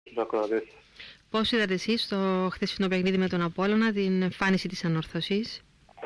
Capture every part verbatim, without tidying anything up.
τους ακροατές. Πώς είδατε εσείς το χθεσινό παιχνίδι με τον Απόλλωνα, την εμφάνιση της Ανόρθωσης?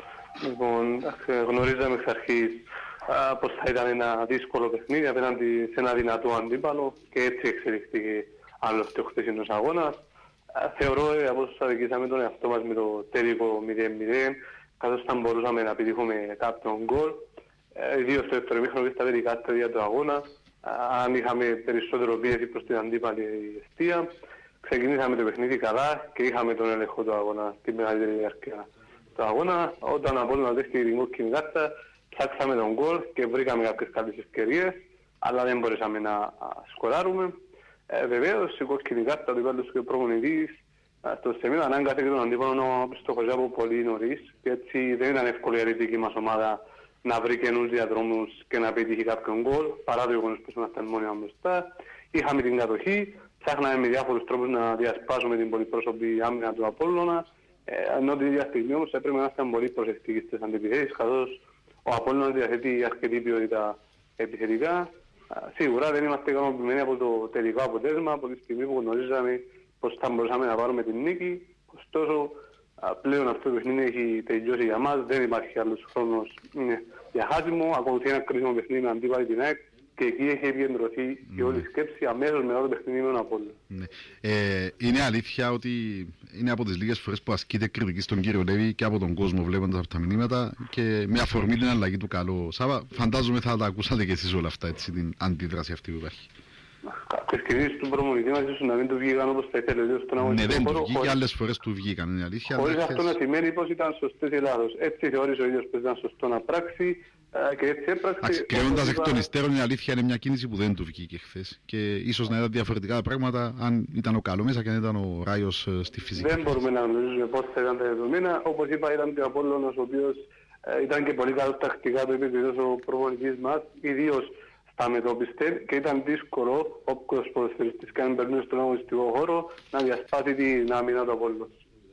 Λοιπόν, γνωρίζαμε εξ αρχής α, πως θα ήταν ένα δύσκολο παιχνίδι απέναντι σε ένα δυνατό αντίπαλο και έτσι εξελιχθήκε άλλωστε ο χθεσινός αγώνας. Α, θεωρώ ε, από όσο αδικήσαμε τον εαυτό μας με το τελικό μηδέν μηδέν, καθώς θα μπορούσαμε να πετύχουμε κάποιον γκολ, ε, ιδίως στο δεύτερο ημίχρονο και στα τελικά στάδια του αγώνα. Αν είχαμε περισσότερο πίεση προς την αντίπαλη αιστεία, ξεκινήσαμε το παιχνίδι καλά και είχαμε τον έλεγχο του αγώνα την μεγαλύτερη διάρκεια του αγώνα. Όταν από όλους δέχτηκε την κόκκινη κάρτα, ψάξαμε τον γκολ και βρήκαμε κάποιες καλές ευκαιρίες, αλλά δεν μπορέσαμε να σκοράρουμε. Ε, βεβαίως η κόκκινη κάρτα του υπάλληλου και προπονητής στο σημείο ανάγκασε και τον αντίπαλο να στοχοζεί από πολύ νωρίς και έτσι δεν ήταν εύκολο η δική μας ομάδα να βρει καινούς διαδρόμους και να πετύχει κάποιον γκολ, παρά το γεγονός που ήμασταν μόνοι μας μπροστά. Είχαμε την κατοχή, ψάχναμε με διάφορους τρόπους να διασπάσουμε την πολυπρόσωπη άμυνα του Απόλλωνα, ε, ενώ την ίδια στιγμή όμως έπρεπε να είμαστε πολύ προσεκτικοί στις αντιπιθέσεις, καθώς ο Απόλλωνας διαθέτει αρκετή ποιότητα επιθετικά. Σίγουρα δεν είμαστε ικανοποιημένοι από το τελικό αποτέλεσμα, από τη στιγμή που γνωρίζαμε πως θα μπορούσαμε να πάρουμε την νίκη. Ωστόσο, πλέον αυτό το παιχνίδι έχει τελειώσει για μας, δεν υπάρχει άλλος χρόνος για χάσιμο. Ακολουθεί ένα κρίσιμο παιχνίδι με αντίπαλη την ΑΕΚ και εκεί έχει επικεντρωθεί mm. η όλη σκέψη αμέσως μετά το παιχνίδι με τον Απόλλωνα. Mm. Ε, είναι αλήθεια ότι είναι από τις λίγες φορές που ασκείται κριτική στον κύριο Λέβη και από τον κόσμο βλέποντας από τα μηνύματα και με αφορμή την αλλαγή του καλού. Σάβα, φαντάζομαι θα τα ακούσατε και εσείς όλα αυτά, έτσι, την αντίδραση αυτή που υπάρχει. Κάποιες κινήσεις του προμονητή μας ίσως να μην του βγήκαν όπως θα ήθελε ο στον αγωνιστικό χώρο. Ναι, δεν χώρο, του βγήκε, άλλες φορές του βγήκαν, είναι αλήθεια. Χωρίς αυτό να σημαίνει πως ήταν σωστές ή λάθος. Έτσι θεώρησε ο ίδιος πως ήταν σωστό να πράξει και έτσι έπραξε. Κρίνοντας εκ των υστέρων, η αλήθεια είναι μια κίνηση που δεν του βγήκε χθες και ίσως να ήταν διαφορετικά τα πράγματα αν ήταν ο Καλό μέσα και αν ήταν ο Ράιος στη φυσική. Δεν μπορούμε να γνωρίζουμε πώς θα ήταν τα δεδομένα. Όπως είπα, ήταν και ο Απόλλωνας ο οποίος ήταν και πολύ καλό τακτικά, το είπε ο προπονητής μας, ιδίως στα μετώπιστε, και ήταν δύσκολο όποιος ποδοσφαιριστής και αν περνούσε στον αγωνιστικό χώρο να διασπάσει την άμυνα του Απόλλωνα.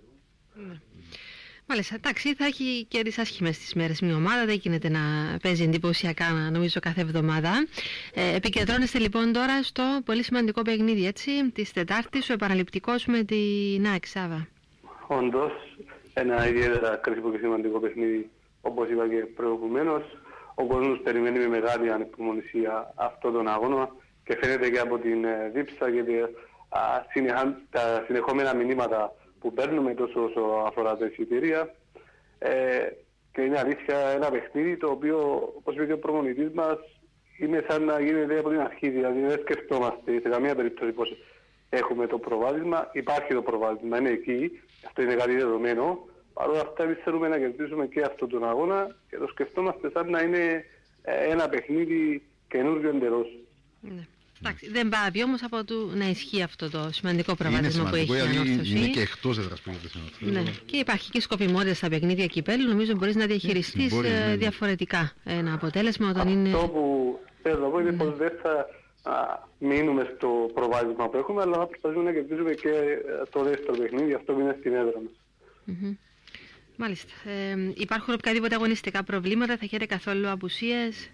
Ναι. Μάλιστα, εντάξει, θα έχει και τις άσχημες τις μέρες μια ομάδα, δεν γίνεται να παίζει εντυπωσιακά νομίζω κάθε εβδομάδα. Ε, επικεντρώνεστε λοιπόν τώρα στο πολύ σημαντικό παιχνίδι, έτσι, της Τετάρτης, ο επαναληπτικός με την ΑΕΚ, Σάβα. Όντως, ένα ιδιαίτερα κρίσιμο και σημαντικό παιχνίδι, όπως είπα και προηγουμένως. Ο κόσμος περιμένει με μεγάλη ανυπομονησία αυτόν τον αγώνα και φαίνεται και από την ε, δίψα και τη, α, συνεχά, τα συνεχόμενα μηνύματα που παίρνουμε τόσο όσο αφορά τα εισιτήρια. Ε, και είναι αλήθεια ένα παιχνίδι το οποίο, όπως είπε και ο προπονητής μας, είναι σαν να γίνεται από την αρχή, δηλαδή δεν σκεφτόμαστε σε καμία περίπτωση πως έχουμε το προβάδισμα. Υπάρχει το προβάδισμα, είναι εκεί, αυτό είναι κάτι δεδομένο. Παρ' όλα αυτά εμείς θέλουμε να κερδίσουμε και αυτόν τον αγώνα και το σκεφτόμαστε σαν να είναι ένα παιχνίδι καινούργιο εντελώς. Ναι. Εντάξει, δεν πάβει όμως από το να ισχύει αυτό το σημαντικό προβάδισμα που έχει η Ανόρθωση. Είναι και εκτός έδρας που είναι. Ναι. Και υπάρχει και σκοπιμότητα στα παιχνίδια κυπέλλου. Νομίζω μπορείς να διαχειριστείς ναι, μπορεί, ναι, ναι. διαφορετικά ένα αποτέλεσμα όταν αυτό είναι... Αυτό που θέλω να πω είναι ναι. πως δεν θα α, μείνουμε στο προβάδισμα που έχουμε, αλλά θα προσπαθούμε να κερδίσουμε και το δεύτερο παιχνίδι, αυτό που είναι στην έδρα μας. Mm-hmm. Μάλιστα. Ε, υπάρχουν οποιαδήποτε αγωνιστικά προβλήματα, θα έχετε καθόλου απουσίες?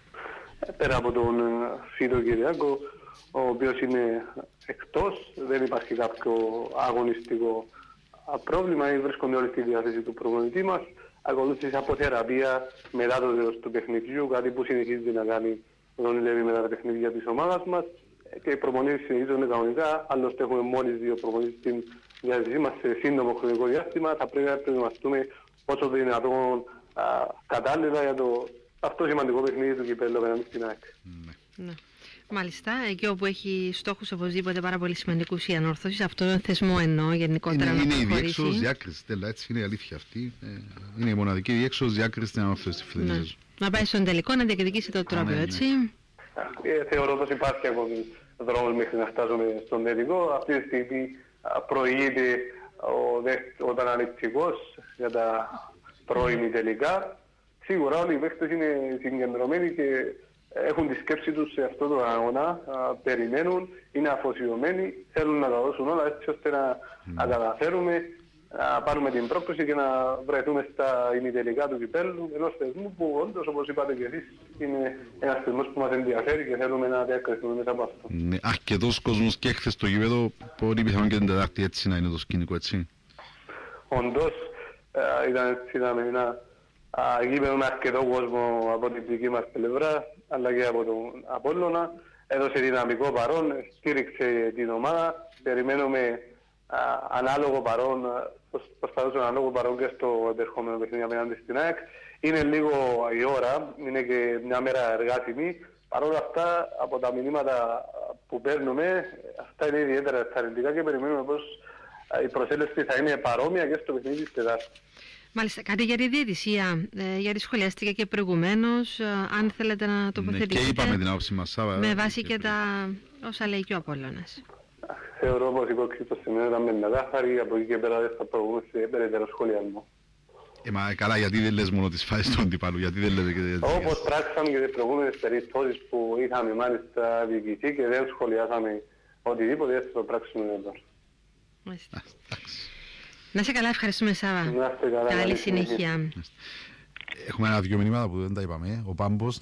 Πέρα από τον Φίτο Κυριάκο, ο οποίος είναι εκτός, δεν υπάρχει κάποιο αγωνιστικό πρόβλημα ή βρίσκονται όλοι στη διάθεση του προπονητή μας. Ακολούθησε από θεραπεία μετά το τέλος του παιχνιδιού, κάτι που συνεχίζει να κάνει τον Λέβη μετά τα παιχνίδια της ομάδας μας και οι προπονήσεις συνεχίζονται κανονικά, άλλωστε έχουμε μόλις δύο προπονήσεις στην διάθεσή μας σε σύντομο χρονικό διάστημα. Θα πρέπει να προετοιμαστούμε όσο το δυνατόν κατάλληλα για το αυτό σημαντικό παιχνίδι του κυπέλλου απέναντι στην ΑΕΚ. Ναι. Μάλιστα, εκεί όπου έχει στόχους οπωσδήποτε πάρα πολύ σημαντικούς η Ανόρθωση, σε αυτόν τον θεσμό εννοώ γενικότερα είναι, να είναι προχωρήσει. Είναι η διέξοδος διάκριση, τέλα, έτσι είναι η αλήθεια αυτή. Ε, είναι η μοναδική διέξοδος διάκριση στην Ανόρθωση στη φετινή σεζόν. Να πάει στον τελικό να διεκδικήσει το τρόπαιο, έτσι. Ε, θεωρώ πως υπάρχει ακόμη δρόμος μέχρι να φτάσουμε στον τελικό. Αυτή τη στιγμή προηγείται ο, ο αναλυτικός για τα πρώιμη τελικά. Σίγουρα όλοι οι παίκτες είναι συγκεντρωμένοι και έχουν τη σκέψη τους σε αυτό το αγώνα, περιμένουν, είναι αφοσιωμένοι, θέλουν να τα δώσουν όλα έτσι ώστε να, mm. να καταφέρουμε να πάρουμε την πρόκληση και να βρεθούμε στα ημιτελικά του κυπέλλου ενός θεσμού που όντως, όπως είπατε και εσείς, είναι ένας θεσμός που μας ενδιαφέρει και θέλουμε να διακριθούμε μέσα από αυτό. Ναι, αρκετός κόσμος και έχθες στο γήπεδο, πολύ πιθανόν και την Τετάρτη έτσι να είναι το σκηνικό, έτσι. Όντως, ε, ήταν έτσι, είδαμε ένα γήπεδο με αρκετό κόσμο από την δική μας πλευρά, αλλά και από τον Απόλλωνα. Έδωσε δυναμικό παρόν, στήριξε την ομάδα. Περιμένουμε α, ανάλογο παρόν, προσπαθούμε ανάλογο παρόν και στο επερχόμενο παιχνίδι απέναντι στην ΑΕΚ. Είναι λίγο η ώρα, είναι και μια μέρα εργάσιμη. Παρ' όλα αυτά, από τα μηνύματα που παίρνουμε, αυτά είναι ιδιαίτερα ενθαρρυντικά και περιμένουμε πως η προσέλευση θα είναι παρόμοια και στο παιχνίδι της Τετάρτης. Μάλιστα, κάτι για τη διαιτησία, ε, γιατί σχολιάστηκε και προηγουμένως, ε, αν θέλετε να τοποθετήσετε. Ναι, και είπαμε την άποψη μας, Σάβα. Με βάση και, και τα όσα λέει και ο Απόλλωνας. Θεωρώ πως η κόκκινη στο σημείο ήταν μενταγάφαρη, από εκεί και πέρα δεν θα προβούμε σε περαιτέρω σχολιασμό. Ε, μα καλά, γιατί δεν λες μόνο τις φάσεις του αντιπάλου, γιατί δεν λέτε και τις διαιτησίες. Όπως πράξαμε και τις προηγούμενες περιπτώσεις που είχαμε μάλιστα διοικηθεί και δεν σχολιάσαμε οτιδήποτε, δεν θα το πράξουμε εδώ. Μάλιστα. Να είσαι καλά, ευχαριστούμε Σάβα. Να είστε καλά. Καλή συνέχεια. Έχουμε ένα-δυο μηνύματα που δεν τα είπαμε. Ο Πάμπος